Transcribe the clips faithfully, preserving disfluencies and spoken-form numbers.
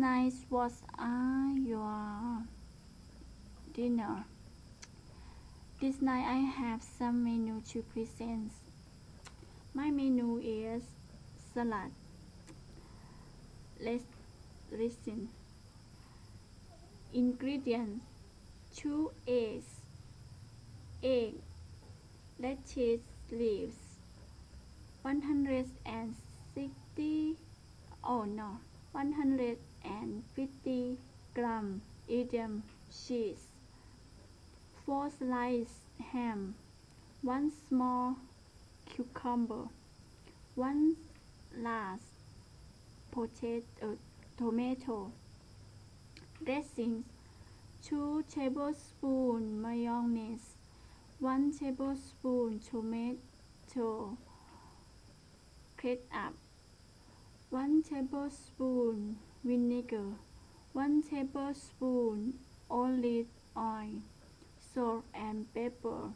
night what are your dinner? This night I have some menu to present. My menu is salad. Let's listen. Ingredients: two eggs, egg, lettuce leaves, one hundred sixty oh no one hundred fifty gram medium cheese, four sliced ham, one small cucumber, one large potato tomato. Dressings: two tablespoons mayonnaise, one tablespoon tomato ketchup, one tablespoon vinegar, one tablespoon olive oil, salt and pepper.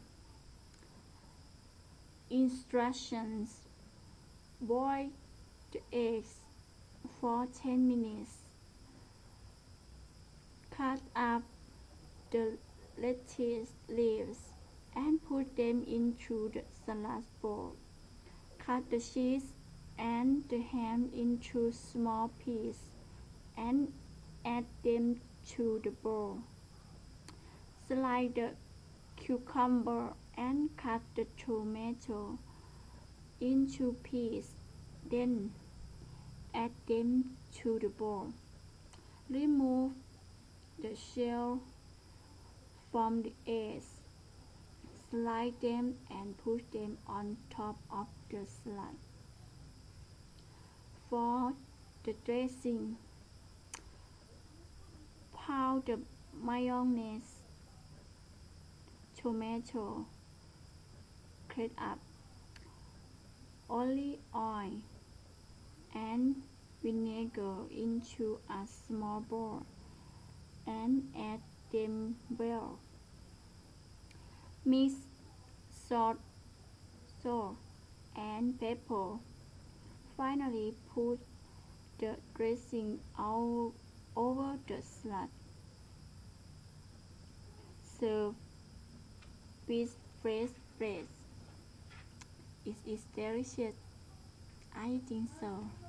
Instructions: boil the eggs for ten minutes. Cut up the lettuce leaves and put them into the salad bowl. Cut the cheese and the ham into small pieces and add them to the bowl. Slice the cucumber and cut the tomato into pieces, then add them to the bowl. Remove the shell from the eggs. Slice them and put them on top of the salad. For the dressing, pound the mayonnaise, tomato, ketchup, olive oil, and vinegar into a small bowl and add them well. Mix salt, salt and pepper. Finally, put the dressing all over the salad. Serve with fresh bread. It is delicious. I think so.